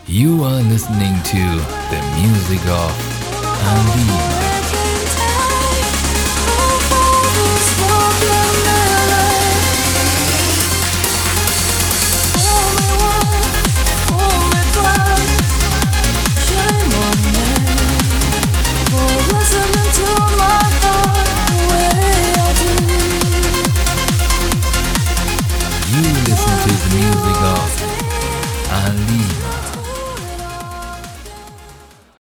You are listening to the music of Ali.